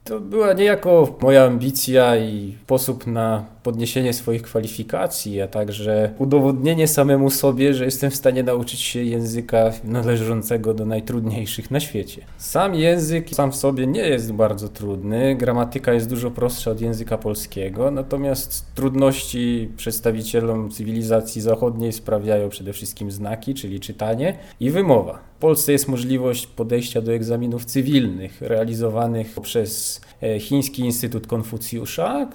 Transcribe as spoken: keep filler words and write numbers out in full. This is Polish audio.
To była niejako moja ambicja i sposób na podniesienie swoich kwalifikacji, a także udowodnienie samemu sobie, że jestem w stanie nauczyć się języka należącego do najtrudniejszych na świecie. Sam język sam w sobie nie jest bardzo trudny, gramatyka jest dużo prostsza od języka polskiego, natomiast trudności przedstawicielom cywilizacji zachodniej sprawiają przede wszystkim znaki, czyli czytanie i wymowa. W Polsce jest możliwość podejścia do egzaminów cywilnych realizowanych przez Chiński Instytut Konfucjusza,